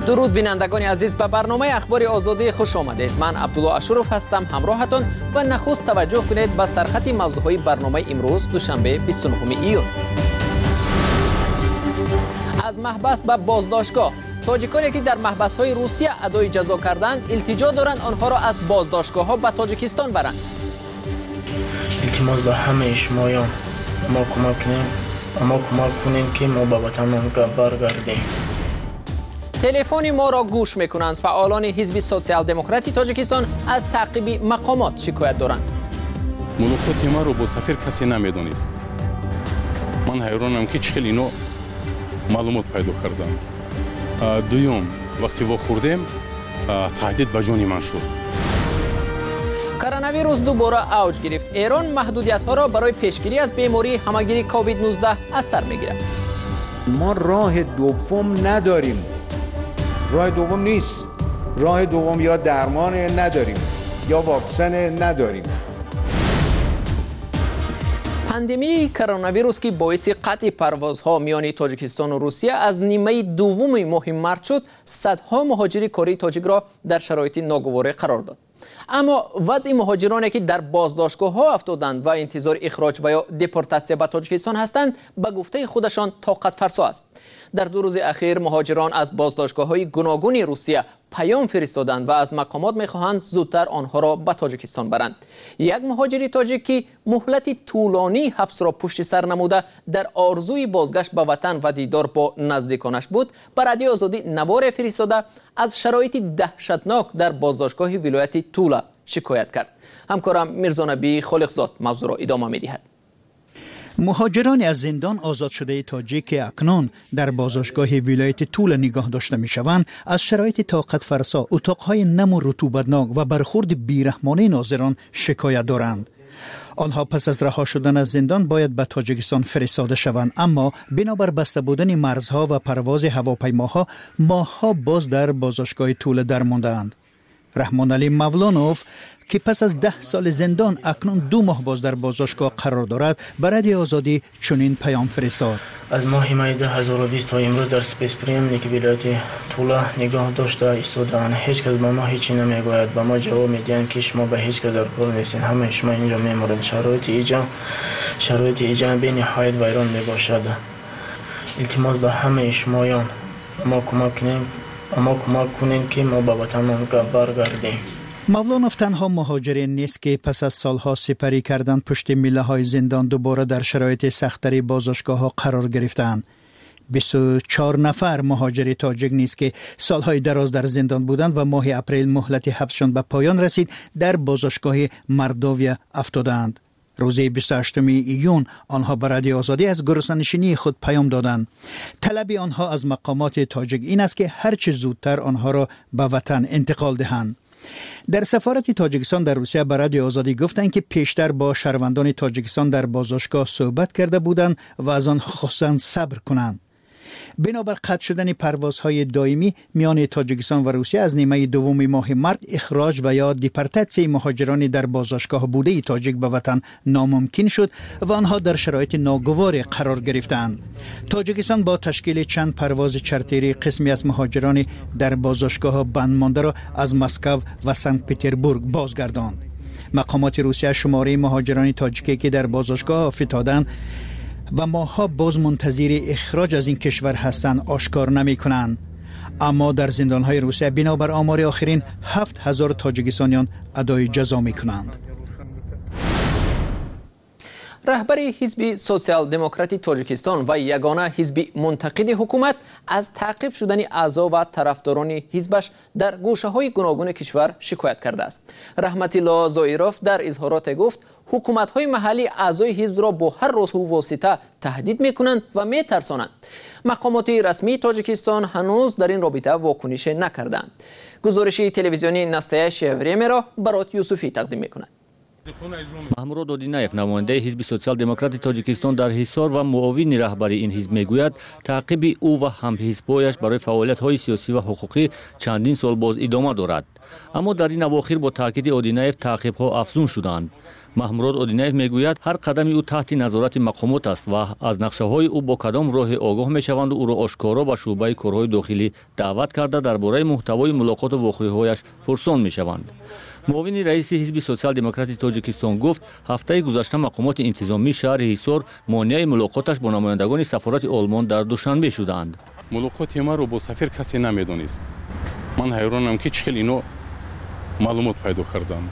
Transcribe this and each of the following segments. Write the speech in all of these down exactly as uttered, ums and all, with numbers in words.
درود بینندگان عزیز، به برنامه اخبار آزادی خوش آمدید. من عبدالله اشرف هستم همراهتان و نخست توجه کنید به سرخط موضوعهای برنامه امروز دوشنبه بیست و نهم ایون. از محبس به بازداشتگاه، تاجیکانی که در محبس‌های روسیه ادای جزا کردند التجا دارند آنها را از بازداشتگاه‌ها به تاجیکستان برند. التماس به همه شمایان ما کمک کنیم ما کمک کنیم که ما به وطنمان برگردیم. تلفن ما را گوش میکنند. فعالان حزب سوسیال دموکراتی تاجیکستان از تعقیب مقامات شکایت دارند. ملاقات ما رو با سفیر کسی نمیدونست. من حیرانم که چه اینو معلومات پیدا کردم. دوم وقتی وا خوردیم تهدید به جان من شد. کرونا ویروس دوباره اوج گرفت. ایران محدودیت ها را برای پیشگیری از بیماری همگیری کووید نوزده از سر میگیرد. ما راه دوم نداریم. راه دوم نیست. راه دوم یا درمان نداریم یا واکسن نداریم. پاندمی کرونا ویروس که باعث قطع پروازها میان تاجیکستان و روسیه از نیمه دوم ماه مارس شد، صدها مهاجری کره تاجیک را در شرایط ناگوار قرار داد. اما وضع مهاجرانی که در بازداشتگاه ها افتادند و انتظار اخراج و یا دپورتاسیون به تاجیکستان هستند به گفته خودشان طاقت فرسا است. در دو روز اخیر مهاجران از بازداشتگاه های گوناگون روسیه پیام فرستادند و از مقامات میخواهند زودتر آنها را به تاجیکستان برند. یک مهاجری تاجیک که مهلت طولانی حبس را پشت سر نموده در آرزوی بازگشت به وطن و دیدار با نزدیکانش بود، بر رادیو آزادی نوار فرستاده از شرایط دهشتناک در بازداشتگاه ولایت تولا شکایت کرد. همکارم میرزا نبی خالقزاد موضوع را ادامه می‌دهد. مهاجران از زندان آزاد شده تاجیک که اکنون در بازداشتگاه ولایت تولا نگاه داشته می‌شوند، از شرایط طاقت فرسا، اتاق‌های نم و رطوبتناک و برخورد بیرحمانه ناظران شکایت دارند. آنها پس از رها شدن از زندان باید به تاجیکستان فرستاده شوند، اما بنابر بسته بودن مرزها و پرواز هواپیماها ماه‌ها باز در بازداشتگاه تولا درمانده‌اند. رحمان علی مولانوف که پس از ده سال زندان اکنون دو ماه باز در بازداشتگاه قرار دارد، به رادیو آزادی چنین پیام فرستاد. از ماه می دو هزار و بیست تا امروز در سپیس پریم که ولایت تولا نگاه داشته ایستاده‌اند. هیچ کس به ما هیچی نمیگوید. به ما جواب میدن که شما به هیچ کس در کار نیستین. همه شما اینجا میمونید. شرایط اینجا شرایط اینجا به نهایت ویران میباشد. التماس به همه شمایان ما کمک کنیم ما کمک کنیم که ما به وطنمان برگردیم. مولانوف تنها مهاجری نیست که پس از سالها سپری کردن پشت میله های زندان دوباره در شرایط سخت‌تر بازداشتگاه ها قرار گرفتند. بیست و چهار نفر مهاجری تاجیک نیست که سالهای دراز در زندان بودند و ماه اپریل مهلت حبسشان به پایان رسید، در بازداشتگاه مردوویا افتادند. روز بیست و هشتم ایون آنها به رادیو آزادی از گرسنه‌نشینی خود پیام دادند. طلب آنها از مقامات تاجیک این است که هر چه زودتر آنها را به وطن انتقال دهند. در سفارت تاجیکستان در روسیه به رادیو آزادی گفتند که پیشتر با شهروندان تاجیکستان در بازداشتگاه صحبت کرده بودند و از آنها خواستند صبر کنند. بنابر قطع شدن پروازهای دائمی میان تاجیکستان و روسیه از نیمه دوم ماه مارس اخراج و یا دیپورتاسیون مهاجران در بازداشتگاه بوده تاجیک به وطن ناممکن شد و آنها در شرایط ناگوار قرار گرفتند. تاجیکستان با تشکیل چند پرواز چارتری قسمی از مهاجران در بازداشتگاه بند مانده را از مسکو و سنت پترزبورگ بازگرداند. مقامات روسیه شماره مهاجران تاجیکی که در بازداشتگاه فتادند و ماها باز منتظر اخراج از این کشور هستند آشکار نمی کنند. اما در زندانهای روسیه بنابر آمار آخرین هفت هزار تاجیکستانیان ادای جزا می کنند. رهبر حزب سوسیال دموکراتی تاجیکستان و یگانه حزب منتقد حکومت از تعقیب شدن اعضا و طرفداران حزبش در گوشه‌های گوناگون کشور شکایت کرده است. رحمت الله زایروف در اظهارات گفت حکومت‌های محلی اعضای حزب را با هر راه و واسطه تهدید می‌کنند و می‌ترسانند. مقامات رسمی تاجیکستان هنوز در این رابطه واکنش نکردند. گزارش تلویزیونی نستایش وریم را برات یوسفی تقدیم می‌کند. محمود دودیناев نماینده حزب سوسیال دموکرات تاجیکستان در حصار و معاون رهبر این حزب میگوید تعقیب او و همحزبایش برای فعالیت‌های سیاسی و حقوقی چندین سال باز ادامه دارد. اما در این اواخر با تاکید اودینایف تعقیب‌ها افزون شدند. محمود اودینایف میگوید هر قدمی او تحت نظارت مقامات است و از نقشه‌های او با کدام راه آگاه میشوند و او را آشکارا به شعبه کارهای داخلی دعوت کرده درباره محتوای ملاقات و واقعه‌هایش پرسان میشوند. معاون رئیس حزب سوسیال دموکرات تاجیکستان گفت هفته گذشته مقامات انتظامی شهر هیسار مانع ملاقاتش با نمایندگان سفارت آلمان در دوشنبه شدند. ملاقات ما رو با سفیر کسی نمیدونست. من حیرانم که چخیل اینو معلومات پیدا کردم.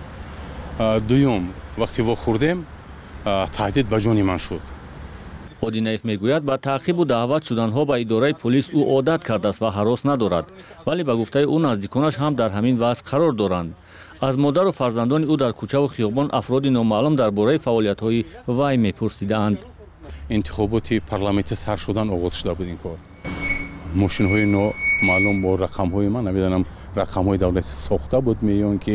دوم وقتی واخوردم تهدید به جان من شد. اودینایف میگوید با تعقیب و دعوت شدنها به اداره پلیس او عادت کرده است و هراس ندارد، ولی به گفته او نزدیکانش هم در همین وضع قرار دارند. از مادر و فرزندان او در کوچه و خیابان افراد نامعلوم درباره فعالیت‌های وی میپرسیدند. انتخابات پارلمانتی سر شدن آغاز شده بود این کار. ماشین‌های نامعلوم با رقم‌های من نمیدونم رقم‌های دولتی ساخته بود میون که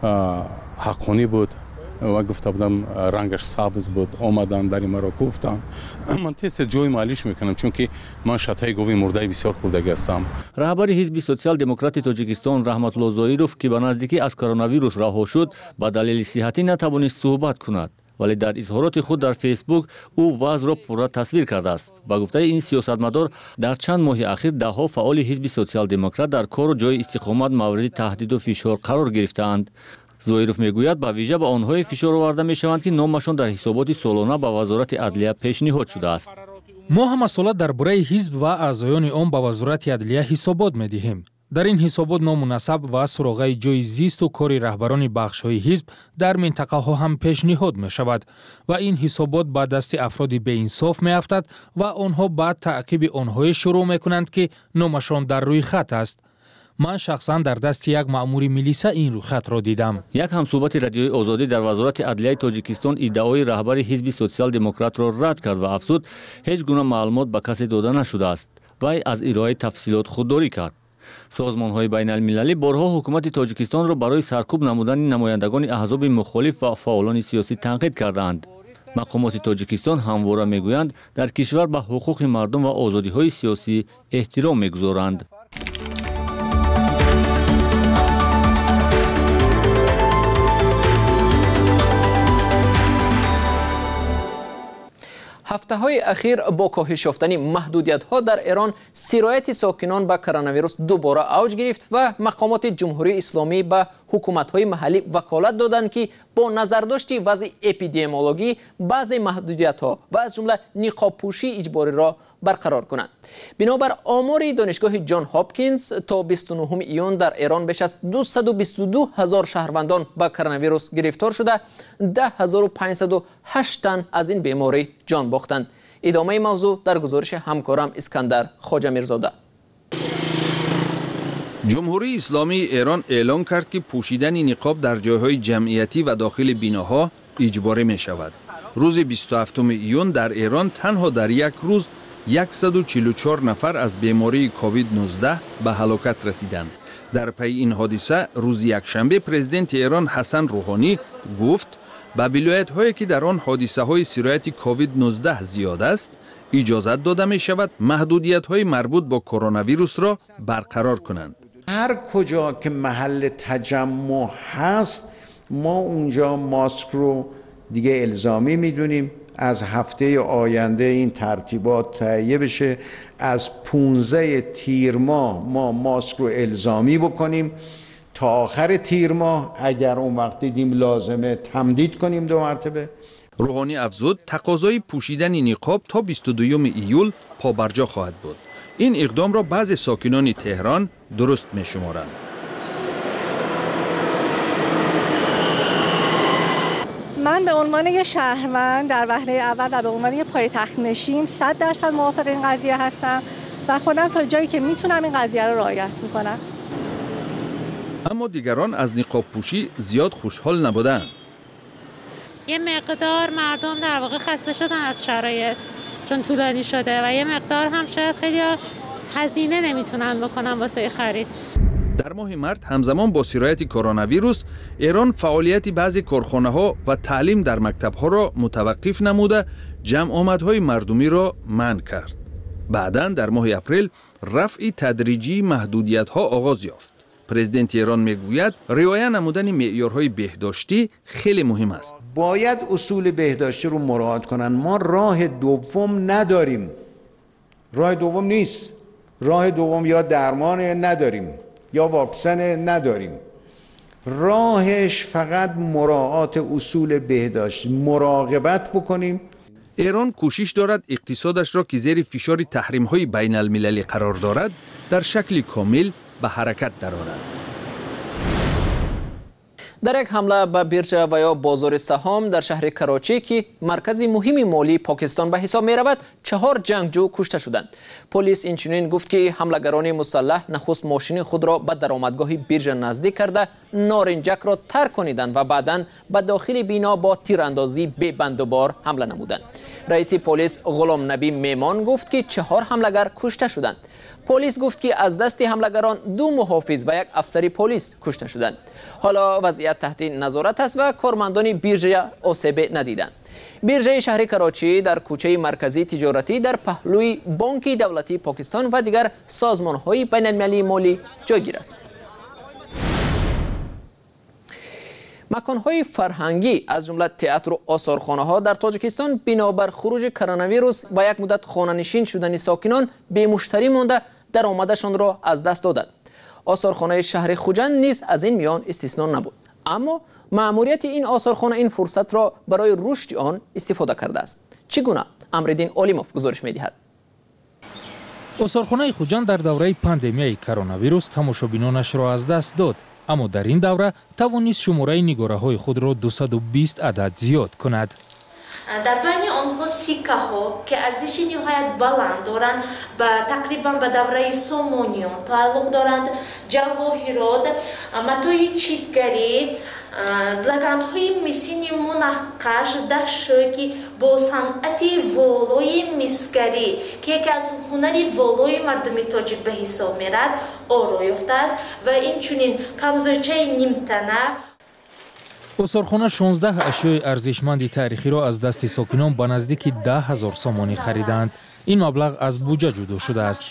حقانی بود و گفته بودم رنگش سبز بود. آمدن در این مرا گفتن من تست جای معلیش میکنم چون که من شتای گاوی مرده بسیار خوردگی هستم. رهبر حزب سوسیال دموکرات تاجیکستان رحمت الله ظاهروف که به نزدیکی از کرونا ویروس رها شد به دلیل صحتی نتوانست صحبت کند، ولی در اظهارات خود در فیسبوک او وضع را پورا تصویر کرده است. با گفته این سیاستمدار در چند ماه اخیر ده ها فعال حزب سوسیال دموکرات در کار و جای استقامت مورد تهدید و فشار قرار گرفتند. ظاهروف میگوید با ویژه به آنهای فشار آورده میشوند که نامشان در حسابات سالانه به وزارت عدلیه پیشنهاد شده است. ما هم مسئولات درباره حزب و اعضایان آن به وزارت عدلیه حسابات میدهیم. در این حسابات نامناسب و سراغه جای زیست و کار رهبران بخش‌های حزب در منطقه ها هم پیشنهاد می شود و این حسابات به دست افراد بی انصاف می افتد و آنها بعد تعقیب آنها شروع می کنند که نامشان در روی خط است. من شخصا در دست یک مأمور میلیسا این روی خط را دیدم. یک همصحبت رادیوی آزادی در وزارت عدلیه تاجیکستان ادعای رهبر حزب سوسیال دموکرات را رد کرد و افزود هیچ گونه معلومات به کسی داده نشده است. وی از ارائه تفصیلات خودداری کرد. سازمان‌های بین المللی بارها حکومت تاجیکستان را برای سرکوب نمودن نمایندگان احزاب مخالف و فعالان سیاسی تنقید کردند. مقامات تاجیکستان همواره میگویند در کشور به حقوق مردم و آزادی‌های سیاسی احترام می‌گذارند. هفته های اخیر با کاهش یافتن محدودیت ها در ایران سرایت ساکنان به کرونا ویروس دوباره اوج گرفت و مقامات جمهوری اسلامی به حکومت های محلی وکالت دادند که با نظرداشت وضع اپیدمیولوژی بعضی محدودیت ها و از جمله نقاب پوشی اجباری را برقرار کنند. بنابر آمار دانشگاه جان هاپکینز تا بیست و نهم ایون در ایران بیش از دویست و بیست و دو هزار شهروندان با کرونا ویروس گرفتار شده، ده هزار و پانصد و هشت تن از این بیماری جان باختند. ادامه موضوع در گزارش همکارم اسکندر خواجه میرزاده. جمهوری اسلامی ایران اعلام کرد که پوشیدن نقاب در جایهای جمعیتی و داخل بیناها اجباری می شود. روز بیست و هفتم ایون در ایران تنها در یک روز صد و چهل و چهار نفر از بیماری کووید نوزده به هلاکت رسیدند. در پی این حادثه روز یکشنبه پرزیدنت ایران حسن روحانی گفت به ولایت هایی که در آن حادثه های سرایت کووید نوزده زیاد است اجازت داده می شود محدودیت های مربوط با کرونا ویروس را برقرار کنند. هر کجا که محل تجمع هست ما اونجا ماسک رو دیگه الزامی میدونیم. از هفته آینده این ترتیبات تهیه بشه، از پانزده تیر ماه ما ماسک رو الزامی بکنیم تا آخر تیر ماه، اگر اون وقت دیدیم لازمه تمدید کنیم دو مرتبه. روحانی افزود تقاضای پوشیدن نقاب تا بیست و دوم ایول پابرجا خواهد بود. این اقدام را بعضی ساکنان تهران درست می شمارند. من به عنوان یک شهروند در وهله اول و به عنوان یک پایتخت نشین صد درصد موافق این قضیه هستم و خودم تا جایی که میتونم این قضیه رو رعایت میکنم. اما دیگران از نقاب پوشی زیاد خوشحال نبودند. یه مقدار مردم در واقع خسته شدن از شرایط چون طولانی شده و یه مقدار هم شاید خیلی هزینه نمیتونن بکنن واسه خرید. در ماه مارس همزمان با سرایت کرونا ویروس ایران فعالیت بعضی کارخانه ها و تعلیم در مکتب ها را متوقف نموده جمع آمدهای مردمی را منع کرد. بعداً در ماه اپریل رفع تدریجی محدودیت ها آغاز یافت. پرزیدنت ایران میگوید رعایت نمودن معیارهای بهداشتی خیلی مهم است. باید اصول بهداشتی رو مراعات کنن. ما راه دوم نداریم. راه دوم نیست. راه دوم یا درمان نداریم یا واکسن نداریم. راهش فقط مراعات اصول بهداشتی، مراقبت بکنیم. ایران کوشش دارد اقتصادش را که زیر فشار تحریم‌های بین المللی قرار دارد در شکل کامل به حرکت درآورد. در یک حمله به بیرجه و یا بازار سهام در شهر کراچی که مرکز مهم مالی پاکستان به حساب می رود، چهار جنگجو کشته شدند. پلیس اینچنین گفت که حملگران مسلح نخست ماشین خود را به درآمدگاه بیرجه نزدیک کرده نارنجک را ترک کنیدند و بعداً به داخل بینا با تیراندازی به بند و بار حمله نمودند. رئیس پلیس غلام نبی میمان گفت که چهار حملگر کشته شدند. پلیس گفت که از دست حملگران دو محافظ و یک افسر پلیس کشته شدند. حالا وضعیت تحت نظارت است و کارمندان بیرجه آسیب ندیدند. بیرجه شهر کراچی در کوچه مرکزی تجارتی در پهلوی بانک دولتی پاکستان و دیگر سازمان‌های بین‌المللی مالی جایگیر است. مکان‌های فرهنگی از جمله تئاتر و آثارخانه‌ها در تاجیکستان بنابر خروج کرونا ویروس و یک مدت خانه‌نشین شدن ساکنان به مشتری مانده درآمدشان را از دست دادند. آثارخانه شهر خوجند نیز از این میان استثنا نبود. اما مأموریت این آثارخانه این فرصت را برای رشد آن استفاده کرده است. چگونه؟ امردین اولیموف گزارش می‌دهد. آثارخانه خوجند در دوره پاندمی کرونا ویروس تماشابینانش را از دست داد. اما در این دوره توانست شماره نگاره‌های خود را دویست و بیست عدد زیاد کند. در بین آنها سکه ها که ارزش نهایت بلند دارند و تقریبا به دوره سامانیان تعلق دارند، جواهرات، متاع چیتگری، لگندهای مسین منقش در شوکی با صنعت والای مسگری که یکی از هنری والای مردم تاجیک به حساب میرد آرا یافته است و اینچنین کمزورچه نیمتنه. آثارخانه شانزده اشیاء ارزشمند تاریخی را از دست ساکنان به نزدیک ده هزار سامانی خریدند. این مبلغ از بودجه جدا شده است.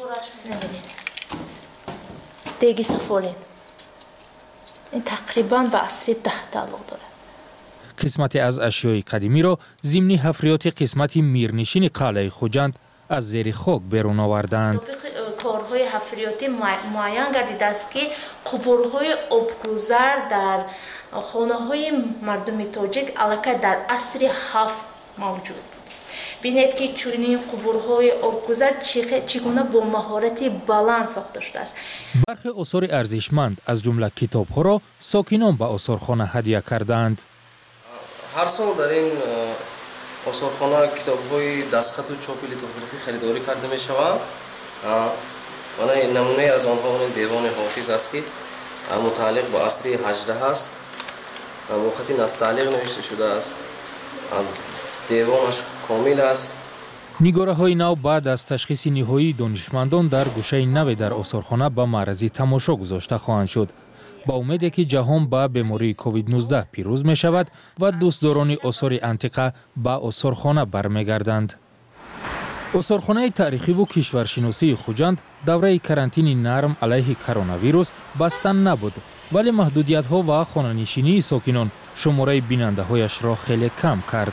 دیگی سفالین این تقریبا به عصر ده تعلق دارد. قسمتی از اشیاء قدیمی را ضمن حفریات قسمت میرنشین قلعه خوجند از زیر خاک بیرون آوردند. کارهای حفریاتی معین گردیده است که قبورهای آبگذر در خانه های مردم تاجیک البته در عصر هفت موجود بود. بینید که چنین قبورهای آبگذر چگونه با مهارت بلند ساخته شده است. برخی آثار ارزشمند از جمله کتاب‌ها را ساکنان به آثارخانه هدیه کردند. هر سال در این آثارخانه کتاب‌های دستخط و چاپی لیتوگرافی خریداری کرده می‌شود. نمونه از آنها اون دیوان حافظ است که متعلق با عصر هجده است. موقعی نستعلیق نوشته شده است. دیوانش کامل است. نگاره‌های نو بعد از تشخیص نهایی دانشمندان در گوشه نو در آثارخانه به معرض تماشا گذاشته خواهند شد. با امید که جهان با بیماری کووید نوزده پیروز می شود و دوستداران آثار انتیقه به آثارخانه برمیگردند. آثارخانه تاریخی و کشورشناسی خوجند دوره کرانتین نرم علیه کرونا ویروس بستن نبود، ولی محدودیت‌ها و خانه‌نشینی ساکنان شماره بیننده‌هایش را خیلی کم کرد.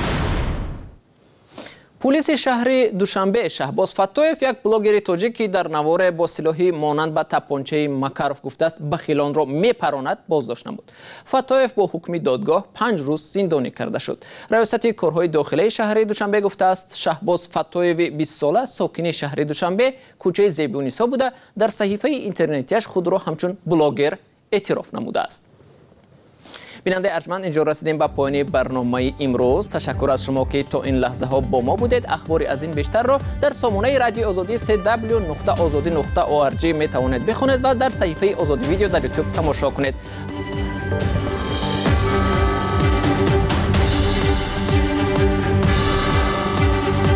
پلیس شهر دوشنبه شهباز فتایف یک بلاگر تاجیکی در نوار با سلاحی مانند به تپانچه مکارف گفته است بخیلان را میپراند بازداشت نمود. فتایف با حکم دادگاه پنج روز زندانی کرده شد. ریاست کارهای داخلی شهر دوشنبه گفته است شهباز فتایف بیست ساله ساکن شهر دوشنبه کوچه زیبونیسا بوده در صحیفه اینترنتیش خود را همچون بلاگر اعتراف نموده است. بیننده ارجمند، اینجا رسیدیم به پایان برنامه امروز. تشکر از شما که تا این لحظه ها با ما بودید. اخباری از این بیشتر را در سامانه رادیو آزادی سه دبلیو نقطه آزادی نقطه او آر جی می توانید بخونید و در صفحه آزادی ویدیو در یوتیوب تماشا کنید.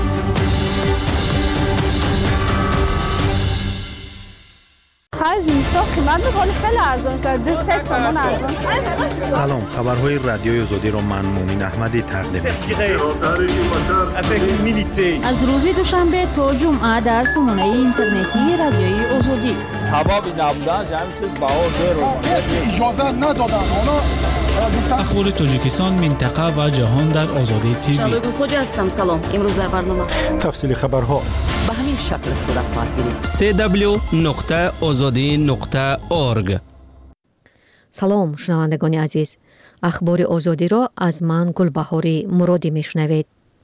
Faz isso. اینجا قیمت می‌کنه خیلی ارزان شده، سه تومن ارزان شده. سلام، خبرهای رادیوی آزادی رو من مومن احمدی تقدیم می‌کنم. از روز دوشنبه تا جمعه در سامانه اینترنتی رادیوی آزادی. هوا نبودن همین چیز بهار رو اجازه ندادن. اخبار تاجیکستان، منطقه و جهان در آزادی تیوی. شادو خوجا هستم. سلام. امروز در برنامه تفصیل خبرها به همین شکل صورت خواهد گرفت. سه دبلیو نقطه آزادی نقطه اورگ. سلام شنوندگان عزیز، اخبار آزادی را از من گلبهاری مرادی میشنوید.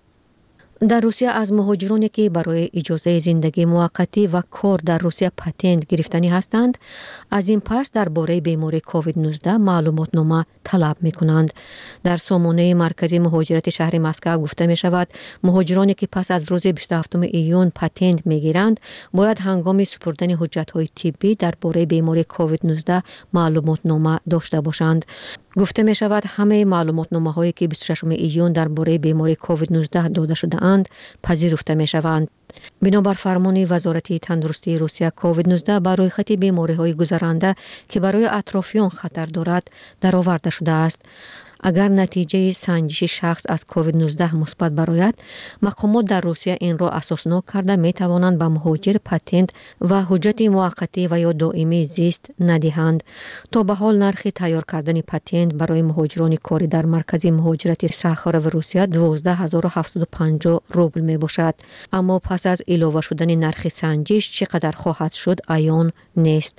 در روسیه از مهاجرانی که برای اجازه زندگی موقتی و کار در روسیه پتنت گرفتنی هستند، از این پس درباره بیماری کووید نوزده معلومات نامه طلب می کنند. در سامانه مرکزی مهاجرت شهر مسکو گفته می شود مهاجرانی که پس از روز بیست و هفتم ایون پتنت می گیرند باید هنگام سپردن حجت های طبی درباره بیماری کووید نوزده معلومات نامه داشته باشند. گفته می شود همه معلومات نامه هایی که بیست و ششم ایون درباره بیماری کووید نوزده داده شده اند پذیرفته می شوند. بنابر فرمان وزارت تندرستی روسیه، کووید نوزده برای خط بیماری های گذرنده که برای اطرافیان خطر دارد درآورده شده است. اگر نتیجه سنجش شخص از کووید نوزده مثبت برآید، مقامات در روسیه این را اساسناک کرده می توانند به مهاجر پتنت و حجت موقتی و یا دائمی زیست ندهند. تا به حال نرخ تیار کردن پتنت برای مهاجران کاری در مرکز مهاجرت ساخار و روسیه دوازده هزار و هفتصد و پنجاه روبل می باشد، اما پس از علاوه شدن نرخ سنجش چقدر خواهد شد عیان نیست.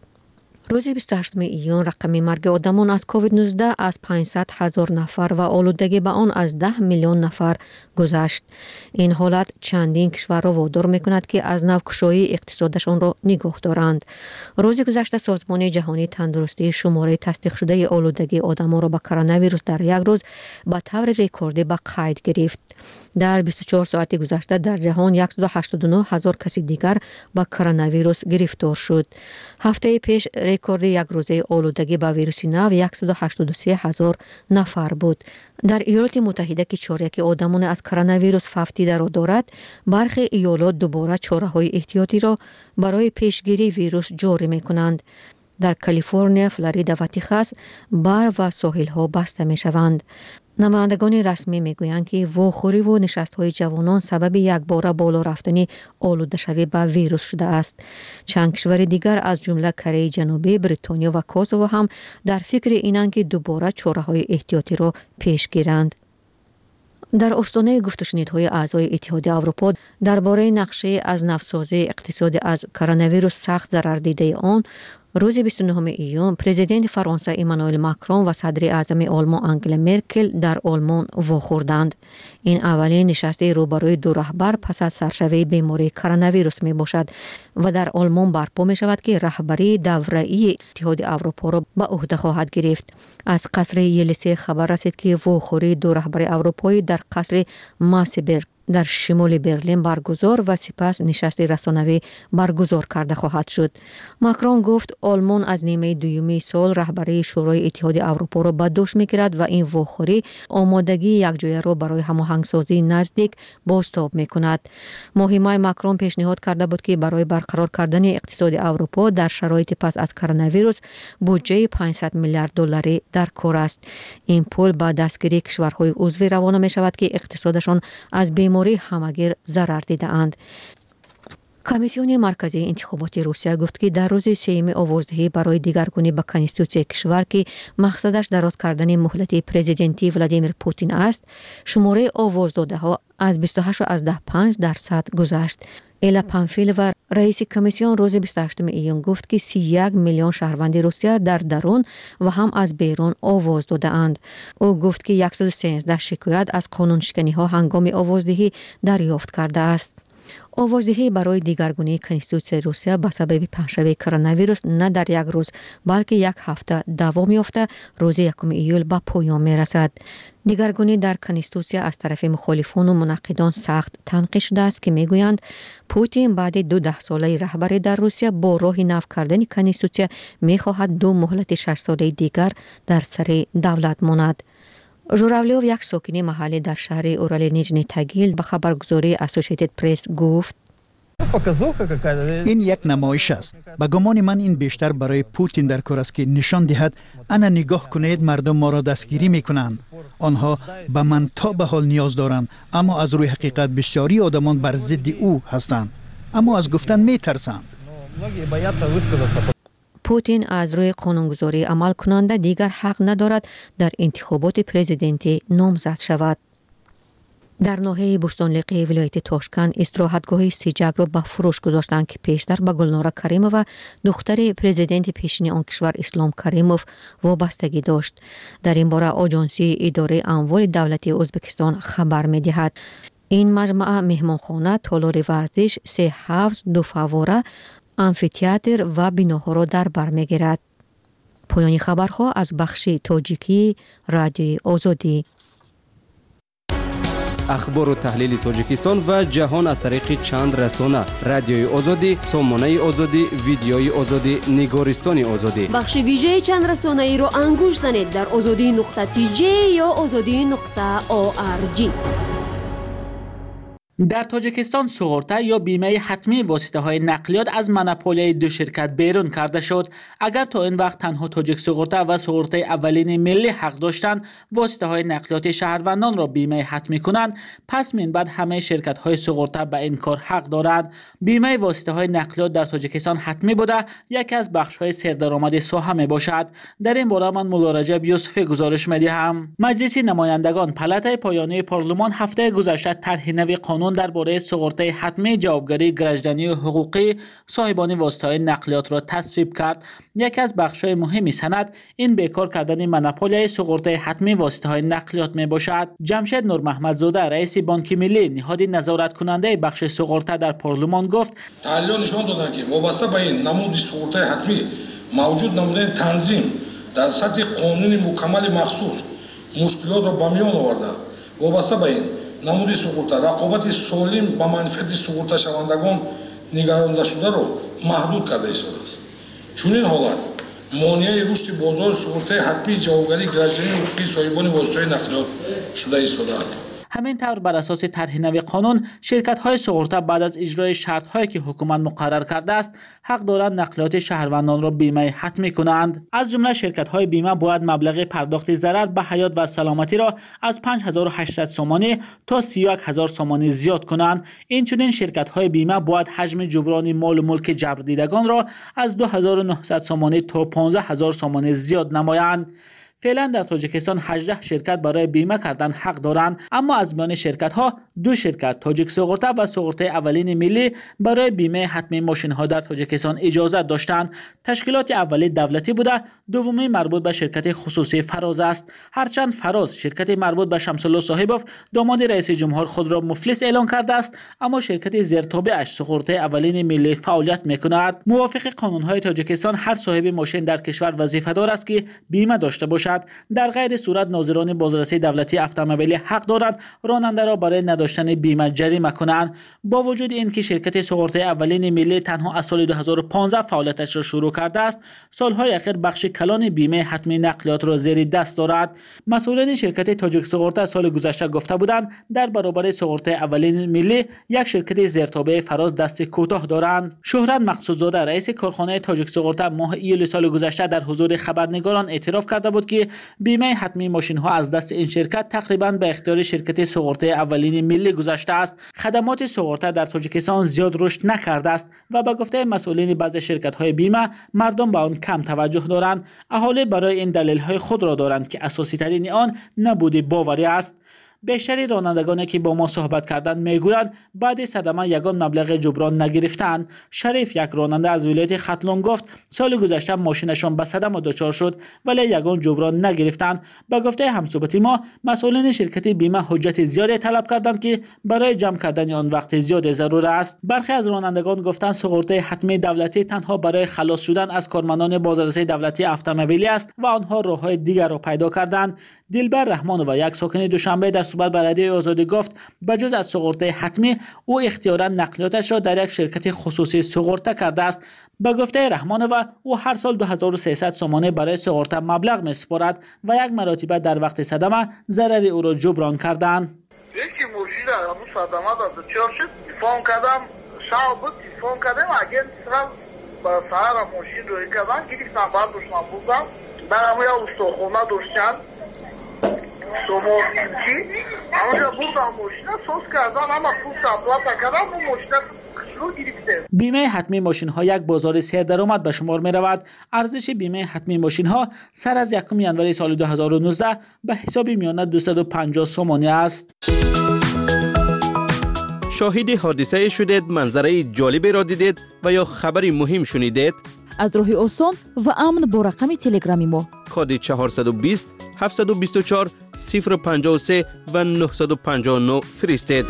روز بیست و هشتم ایون رقم مرگ آدمان از کووید نوزده از پانصد هزار نفر و آلودگی به آن از ده میلیون نفر گذشت. این حالت چندین کشور را وادار می‌کند که از نوکشایی اقتصادشان را نگاه دارند. روز گذشته سازمان جهانی تندرستی شماره تصدیق شده آلودگی آدمان را به کرونا ویروس در یک روز به طور رکوردی به قید گرفت. در بیست و چهار ساعت گذشته در جهان صد و هشتاد و نه هزار کسی دیگر با کرونا ویروس گرفتار شد. هفته پیش رکورد یک روزه آلودگی با ویروس نو صد و هشتاد و سه هزار نفر بود. در ایالات متحده که چهارک آدمان از کرونا ویروس ففتیده را دارد، برخی ایالات دوباره چاره‌های احتیاطی را برای پیشگیری ویروس جاری می‌کنند. در کالیفرنیا، فلوریدا و تگزاس بر و ساحل‌ها بسته می‌شوند. نمایندگان رسمی میگویند که واخوری و نشست‌های جوانان سبب یک بار بالا رفتن آلوده شوی به ویروس شده است. چند کشور دیگر از جمله کره جنوبی، بریتانیا و کوسوو هم در فکر اینند که دوباره چاره‌های احتیاطی را پیش گیرند. در آستانه گفت و شنیدهای اعضای اتحادیه اروپا درباره نقشه از نوسازی اقتصاد از کرونا ویروس سخت ضرر دیده آن، روز بیست و نهم ایون پرزیدنت فرانسه ایمانوئل ماکرون و صدر اعظم آلمان آنگلا مرکل در آلمان واخوردند. این اولین نشست روبروی دو رهبر پس از سرشوی بیماری کرونا ویروس می باشد و در آلمان برپا می شود که رهبری دوره‌ای اتحادیه اروپا را به عهده خواهد گرفت. از قصر یلسه خبر رسید که واخوری دو رهبر اروپایی در قصر ماسبرگ در شمال برلین برگزار و سپس نشست رسانه‌ای برگزار کرده خواهد شد. ماکرون گفت آلمان از نیمه دومی سال رهبری شورای اتحادیه اروپا را به دوش می‌گیرد و این واخوری آمادگی یکجایی را برای هماهنگسازی نزدیک بازتاب می‌کند. ماه مای ماکرون پیشنهاد کرده بود که برای برقرار کردن اقتصاد اروپا در شرایط پس از کرونا ویروس بودجه پانصد میلیارد دلاری در کار است. این پول به دستگیری کشورهای عضو روانه می‌شود که اقتصادشان از بیماری همگیر ضرر دیده اند. کمیسیون مرکزی انتخابات روسیه گفت که در روز سوم آوازدهی برای دیگرگونی به کنستیتوسیون کشور که مقصدش دراز کردن مهلت پرزیدنتی ولادیمیر پوتین است، شماره آوازداده ها از بیست و هشت ازده پنج درصد گذشت. ایلا پانفیل و رئیس کمیسیون روز بیست و هشتم ایون گفت که سی و یک میلیون شهروند روسیه در درون و هم از بیرون آواز داده اند. او گفت که صد و سیزده شکایت از قانون شکنی ها هنگام آوازدهی دریافت کرده است. آوازدهی برای دیگرگونی کنستیتوسیون روسیه به سبب پنجشنبه کرونا ویروس نه در یک روز بلکه یک هفته دوام یافته روز یکم ایول به پایان می رسد. دیگرگونی در کنستیتوسیون از طرف مخالفان و مناقضان سخت تنقید شده است که می گویند پوتین بعد دو ده ساله رهبری در روسیه با راه نو کردن کنستیتوسیون می خواهد دو مهلت شش ساله دیگر در سر دولت ماند. ژوراولیو یک ساکن محلی در شهر اورال نیجنی تاگیل به خبرگزاری اسوسییتد پرس گفت این یک نمایش است. به گمان من این بیشتر برای پوتین در کار است که نشان دهد انا نگاه کنید مردم ما را دستگیری میکنند. آنها به من تا به حال نیاز دارند، اما از روی حقیقت بسیاری آدمان بر ضد او هستند، اما از گفتن میترسند. پوتین از روی قانونگذاری عمل کننده دیگر حق ندارد در انتخابات پرزیدنتی نامزد شود. در ناحیه بوستانلیقی ولایت تاشکند استراحتگاه سیجک را به فروش گذاشتند که پیشتر به گلناره کریمووا دختر پرزیدنت پیشین آن کشور اسلام کریموف وابستگی داشت. در این باره آژانسی اداره اموال دولتی ازبکستان خبر می‌دهد. این مجمع مهمانخانه، تالار ورزش، سه حوض، دو فواره، امفی‌تئاتر و بیناها را در بر می‌گیرد. پایان خبرها از بخش تاجیکی رادیوی آزادی. اخبار و تحلیل تاجیکستان و جهان از طریق چند رسانه: رادیوی آزادی، سامانه آزادی، ویدیوی آزادی، نگارستان آزادی. بخش ویژه چند رسانه ای را انگوش زنید در آزادی نقطه تی جی یا آزادی نقطه او آر جی. در تاجیکستان سغورته یا بیمه حتمی واسطه های نقلیات از منوپولی دو شرکت بیرون کرده شد. اگر تا این وقت تنها تاجیک سغورته و سغورته اولین ملی حق داشتند واسطه های نقلیات شهروندان را بیمه حتمی کنند، پس من بعد همه شرکت های سغورته به این کار حق دارند. بیمه واسطه های نقلیات در تاجیکستان حتمی بوده یکی از بخش های سردرآمد ساحه می باشد. در این باره من مولا رجب یوسفی گزارش می دهم. مجلس نمایندگان پلاتای پایانی پارلمان هفته گذشته طرح نوی قانون درباره سغورته حتمی جوابگری گرجدانی و حقوقی صاحبان واسطه‌های نقلیات را تصویب کرد. یکی از بخش‌های مهمی سند این بیکار کردن منوپولی سغورته حتمی واسطه‌های نقلیات می باشد. جمشید نور محمدزاده رئیس بانک ملی نهاد نظارت کننده بخش سغورته در پارلمان گفت: تحلیل نشان دادند که وابسته به این نمود سغورته حتمی موجود نموده تنظیم در سطح قانونی مکمل مخصوص مشکلات را به میان آورده. وابسته به این نمودی سغورته رقابت سالم با منفعت سغورته شوندگان نگرانده شده را محدود کرده ایستاده است. چنین حالت مانع رشد بازار سغورته حتمی جوابگری گرجدانی حقوقی صاحبان واسطه‌های نقلیات شده ایستاده است. همین طور بر اساس طرح نوی قانون شرکت های سغورته بعد از اجرای شرط هایی که حکومت مقرر کرده است حق دارند نقلیات شهروندان را بیمه حتمی کنند. از جمله شرکت های بیمه باید مبلغ پرداخت ضرر به حیات و سلامتی را از پنج هزار و هشتصد سومانی تا سی و یک هزار سومانی زیاد کنند. این چنین شرکت های بیمه باید حجم جبران مال و ملک جبر دیدگان را از دو هزار و نهصد سومانی تا پانزده هزار سومانی زیاد نمایند. فعلا در تاجیکستان هجده شرکت برای بیمه کردن حق دارند، اما از میان شرکت ها دو شرکت تاجیک سغورته و سغورته اولین ملی برای بیمه حتمی ماشین ها در تاجیکستان اجازه داشتند. تشکیلات اولی دولتی بوده، دومی مربوط به شرکت خصوصی فراز است. هرچند فراز شرکت مربوط به شمس‌الله صاحبوف داماد رئیس جمهور خود را مفلس اعلان کرده است، اما شرکت زیرتابعش سغورته اولین ملی فعالیت میکند. موافق قانون های تاجیکستان هر صاحب ماشین در کشور وظیفه دار است که بیمه داشته باشد. در غیر صورت ناظران بازرسی دولتی اتومبیلی حق دارند راننده را برای نداشتن بیمه جریمه کنند. با وجود اینکه شرکت سغورته اولین ملی تنها از سال دو هزار و پانزده فعالیتش را شروع کرده است، سالهای اخیر بخش کلان بیمه حتمی نقلیات را زیر دست دارد. مسئولان شرکت تاجیک سغورته سال گذشته گفته بودند در برابر سغورته اولین ملی یک شرکت زیرتابع فراز دست کوتاه دارند. شهرت مقصودزاده رئیس کارخانه تاجیک سغورته ماه ایول سال گذشته در حضور خبرنگاران اعتراف کرده بود که بیمه حتمی ماشین ها از دست این شرکت تقریبا به اختیار شرکت سغورته اولین ملی گذشته است. خدمات سغورته در تاجیکستان زیاد رشد نکرده است و به گفته مسئولین بعضی شرکت های بیمه مردم به آن کم توجه دارند. اهالی برای این دلیل های خود را دارند که اساسی ترین آن نبود باوری است. بیشتری رانندگانی که با ما صحبت کردند میگویند بعد صدمه یگان مبلغ جبران نگرفتند. شریف یک راننده از ولایت ختلون گفت سال گذشته ماشینشان به صدمه دچار شد ولی یگان جبران نگرفتند. به گفته همصحبت ما مسئولین شرکت بیمه حجت زیادی طلب کردند که برای جمع کردن آن وقت زیاد ضرور است. برخی از رانندگان گفتند سغورته حتمی دولتی تنها برای خلاص شدن از کارمندان بازرسی دولتی اتومبیلی است و آنها راههای دیگر را پیدا کردند. دلبر رحمانووا یک ساکن دوشنبه در صحبت با رادیوی آزادی گفت بجز از سغورته حتمی او اختیارا نقلیاتش را در یک شرکت خصوصی سغورته کرده است. به گفته رحمانووا او هر سال دو هزار و سیصد سومانی برای سغورته مبلغ می‌سپارد و یک مرتبه در وقت صدمه ضرر او را جبران کردند. یکی ماشین همون صدمه داد چهار شد فهم کردم شب بود تلفن کردم اگه سرم با سهر ماشین روی کردن گرفتم بعد داشتم بودم برم یا استخونه داشتن سومورچی اما بودم ماشین سوز کردن اما سوز اپلات کردم و ماشین رو گرفته. بیمه حتمی ماشین ها یک بازار سردرآمد به شمار می رود. ارزش بیمه حتمی ماشین ها سر از یکم ژانویه سال دو هزار و نوزده به حساب میانه دویست و پنجاه سومانی است. شاهد حادثه شدید، منظره جالبی را دیدید و یا خبری مهم شنیدید؟ از راه آسان و امن با رقم تلگرامی ما کد چهارصد و بیست هفتصد و بیست و چهار صفر پنجاه و سه و نهصد و پنجاه و نه فرستید.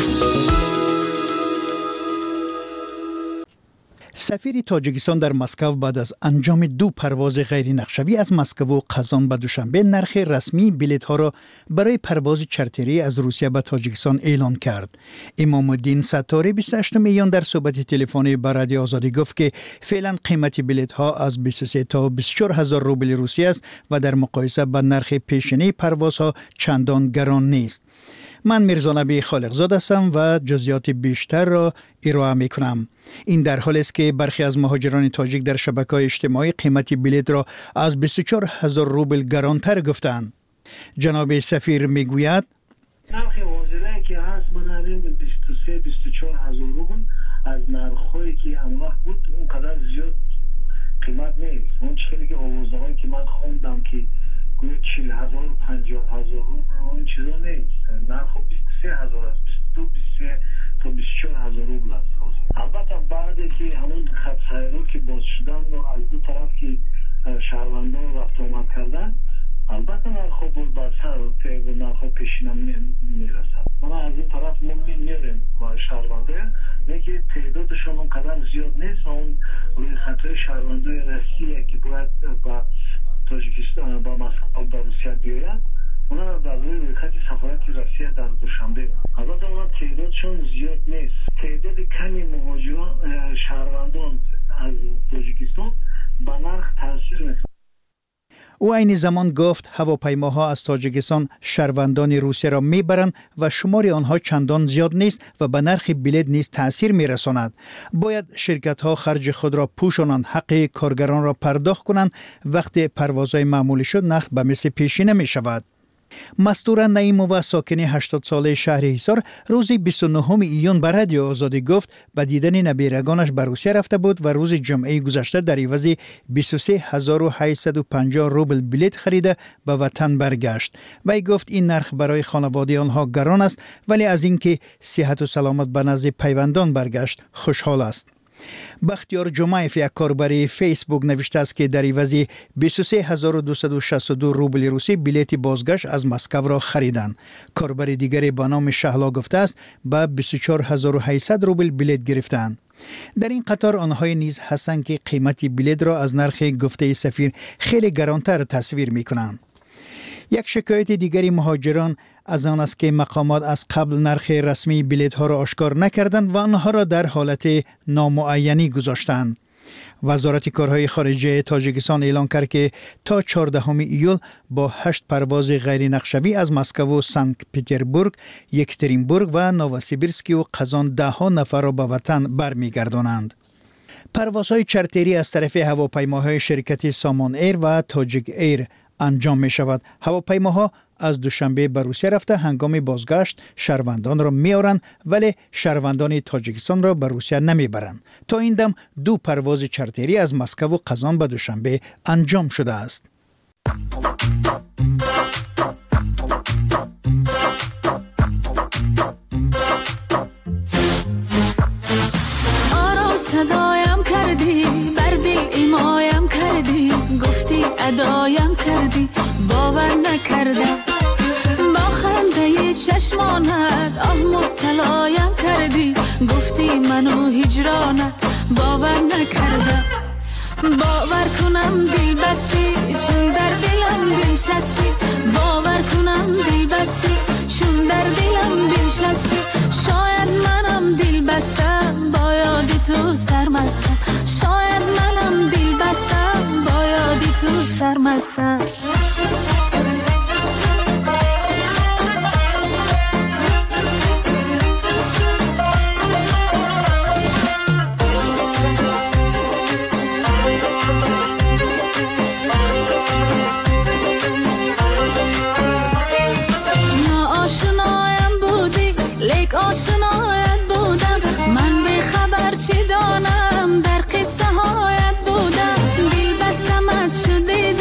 سفیر تاجیکستان در مسکو بعد از انجام دو پرواز غیر نقشه‌ای از مسکو و قزان به دوشنبه نرخ رسمی بلیط ها را برای پرواز چارتری از روسیه به تاجیکستان اعلان کرد. امام الدین ستاری بیست و هشتم ایان در صحبت تلفنی با رادیو آزادی گفت که فعلا قیمت بلیط ها از بیست و سه تا بیست و چهار هزار روبل روسی است و در مقایسه با نرخ پیشینه پروازها چندان گران نیست. من میرزا نبی خالقزاد هستم و جزئیات بیشتر را ارائه میکنم. این در حالی است که برخی از مهاجران تاجیک در شبکه‌های اجتماعی قیمت بلیط را از بیست و چهار هزار روبل گرانتر گفتند. جناب سفیر میگوید نرخ واضحه که هست بنابراین بیست و سه بیست و چهار هزار روبل از نرخ‌هایی که اون وقت بود اونقدر زیاد قیمت نیست. اون چیزی که آوازهایی که من خوندم که گویا چهل هزار و پنجاه هزار روبل اون چیزا نیست. نرخ بیست و سه هزار است، بیست و دو بیست و سه تا بیست و چهار هزار روبل است. البته بعدی که همون خط سیرو که باز شدن و از دو طرف که شهروندان رفت آمد کردن البته نرخ بود بر سر و نرخ پیشینم میرسد. ما از این طرف ما میریم با شهروندان که تعدادشون اونقدر زیاد نیست. اون روی خطای شهروندان رسیه که باید با تاجیکستان با مسکو با روسیه بیاید اونا در روی خط سفارت روسیه در دوشنبه. البته اونا تعدادشون زیاد نیست. تعداد کمی مهاجران شهروندان از تاجیکستان به نرخ تاثیر میکنه. او این زمان گفت هواپیماها از تاجیکستان شهروندان روسیه را میبرند و شمار آنها چندان زیاد نیست و به نرخ بلیط نیز تاثیر میرساند. باید شرکت ها خرج خود را پوشانند، حق کارگران را پرداخت کنند. وقتی پروازهای معمولی شد نرخ به مثل پیشینه می شود. مستوره نعیمووا ساکن هشتاد ساله شهر حصار روز بیست و نهم ایون به رادیو آزادی گفت به دیدن نبیرگانش به روسیه رفته بود و روز جمعه گذشته در عوض بیست و سه هزار و هشتصد و پنجاه روبل بلیط خریده به وطن برگشت. وی گفت این نرخ برای خانواده آنها گران است ولی از اینکه صحت و سلامت به نزد پیوندان برگشت خوشحال است. بختیار جمعیف یک کاربر فیسبوک نوشته است که در عوض بیست و سه هزار و دویست و شصت و دو روبل روسی بلیط بازگشت از مسکو را خریدند. کاربر دیگری به نام شهلا گفته است به بیست و چهار هزار و هشتصد روبل بلیط گرفتند. در این قطار آنهای نیز هستند که قیمت بلیط را از نرخ گفته سفیر خیلی گرانتر تصویر می‌کنند. یک شکایت دیگری مهاجران از آن است که مقامات از قبل نرخ رسمی بلیط ها را آشکار نکردند و آنها را در حالت نامعینی گذاشتند. وزارت کارهای خارجه تاجیکستان اعلان کرد که تا چهاردهم ایول با هشت پرواز غیر نقشه‌ای از مسکو و سنت پترزبورگ، یکترینبورگ و نووسیبیرسک و قزان ده ها نفر را به وطن برمیگردانند. پروازهای چارتری از طرف هواپیماهای شرکت سامان ایر و تاجیک ایر انجام می شود. هواپیماها از دوشنبه به روسیه رفته هنگام بازگشت شهروندان را میارند ولی شهروندان تاجیکستان را به روسیه نمیبرند. تا این دم دو پرواز چارتری از مسکو و قزان به دوشنبه انجام شده است. آرام صدایم کردی، بر دل ایمایم کردی، گفتی ادایم کردی، باور نکردم. با خنده چشمانت آه مبتلایم کردی، گفتی منو هجرانت، باور نکردم. باور کنم دل بستی چون در دلم بنشستی، باور کنم دل بستی چون در دلم بنشستی. شاید منم دل بستم با یادی تو سرمستم، شاید منم دل بستم با یادی تو سرمستم.